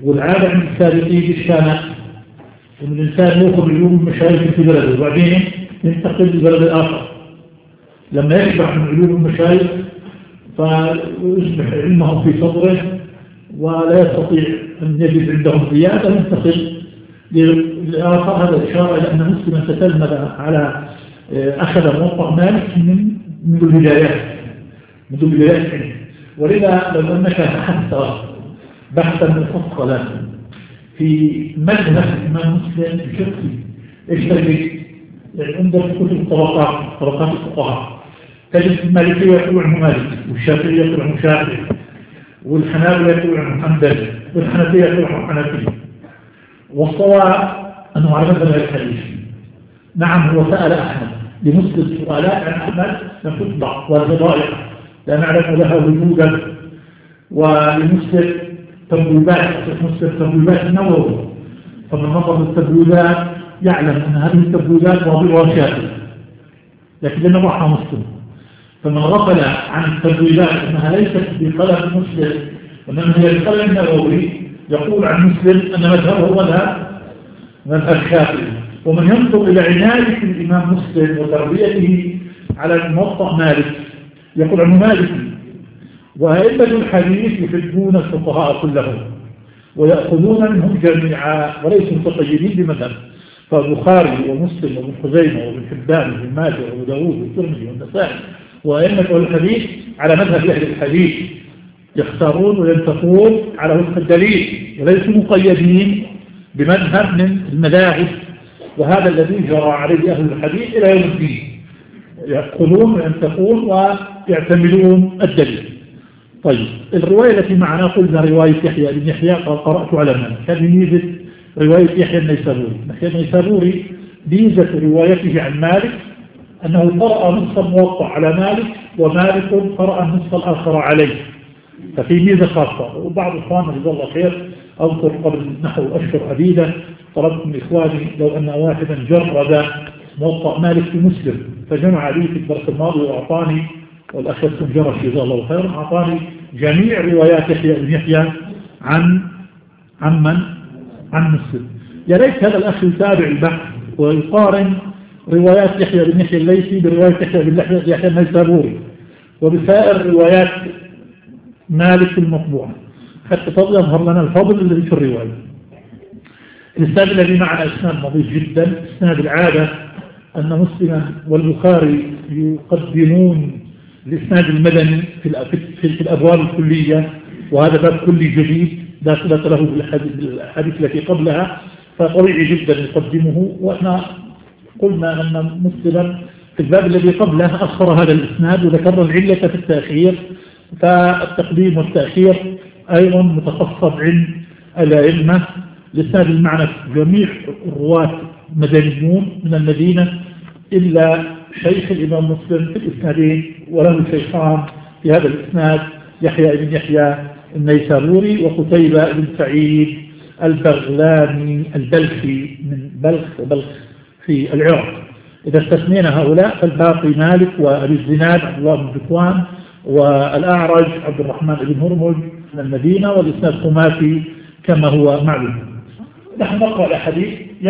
والعادة عند السابقين الشانة أن الإنسان يأخذ علوم المشايخ في بلده وبعدين ينتقل للبلد الآخر. لما يشبع من علوم المشايخ فيصبح علمهم في صدره ولا يستطيع أن يجد عندهم زيادة ينتقل للآخر. هذا إشارة إلى أن مسلما تتلمذ على أخذ موطأ مالك من البدايات ولذا لو أنك بحثا مفصلا في مذهب الإمام مسلم بشكل إيش تجد؟ يعني عندك كتب طبقات الفقهاء تجد المالكية يقول عنه مالكي، والشافعية يقول عنه شافعي، والحنابلة يقول عنه حنبلي، والحنفية يقول عنه حنفي. والصواب أنه على مذهب الحديث. نعم هو سأل أحمد لمسلم سؤالات عن أحمد لم تطبع والفضائح لا نعلم لها وجودا، ولمسلم تبويبات النووي، فمن نظر التبويبات يعلم أن هذه التبويبات واضحة شافعي، لكن لم يضعها مسلم. فمن غفل عن التبويبات أنها ليست بقلم مسلم وإنما هي بقلم النووي يقول عن مسلم أن مذهبه مذهب شافعي. ومن ينظر إلى عناية الإمام مسلم وتربيته على الموطأ مالك يقول عنه مالكي. وأئمة الحديث يحبون الفقهاء كلهم ويأخذون منهم جميعا وليسوا متقيدين بمذهب. فالبخاري ومسلم وابن خزيمة وابن حبان وابن ماجه وابو داوود والترمذي والنسائي وأئمة الحديث على مذهب أهل الحديث يختارون وينتقون على وفق الدليل وليسوا مقيدين بمذهب من المذاهب. وهذا الذي جرى عليه أهل الحديث إلى يوم الدين، يأخذون وينتقون ويعتمدون الدليل. طيب الرواية التي معنا قلنا رواية يحيى بن يحيى قرأت على مالك. هذه ميزة رواية يحيى النيسابوري. يحيى النيسابوري ميزة روايته عن مالك أنه قرأ نصف الموطأ على مالك ومالك قرأ النصف الآخر عليه، ففي ميزة خاصة. وبعض إخواننا جزاه الله خير أذكر قبل نحو أشهر عديدة طلبت من إخواني لو أن واحدا جرد موطأ مالك في مسلم فجمع لي في الدرس الماضي وأعطاني، والأخ السنجرش جزاه الله خير أعطاني جميع روايات يحيى بن يحيى عن مسلم. يا ريت هذا الأخ يتابع البحث ويقارن روايات يحيى بن يحيى الليثي برواية يحيى بن يحيى النيسابوري وبسائر روايات مالك المطبوعة حتى يظهر لنا الفضل الذي في الرواية. الإسناد الذي معنا إسناد نظيف جدا. إسناد العادة أن مسلما والبخاري يقدمون الإسناد المدني في الأبواب الكلية، وهذا باب كلي جديد لا صلة له بالحديث التي قبلها، فطبيعي جدا يقدمه. وإحنا قلنا أن مسلما في الباب الذي قبله أخر هذا الإسناد وذكر العلة في التأخير، فالتقديم والتأخير أيضا متخصص عند الأئمة. الإسناد المعنى جميع الرواة مدنيون من المدينة إلا شيخ الإمام مسلم في الإسنادين، وله شيخان في هذا الإسناد يحيى بن يحيى النيسابوري وقتيبة بن سعيد البغلاني البلخي من بلخ في العراق. إذا استثنينا هؤلاء فالباقي مالك وأبي الزناد عبد الله بن ذكوان والأعرج عبد الرحمن بن هرمز من المدينة، والإسناد خماسي كما هو معلوم. نحن نقرأ الحديث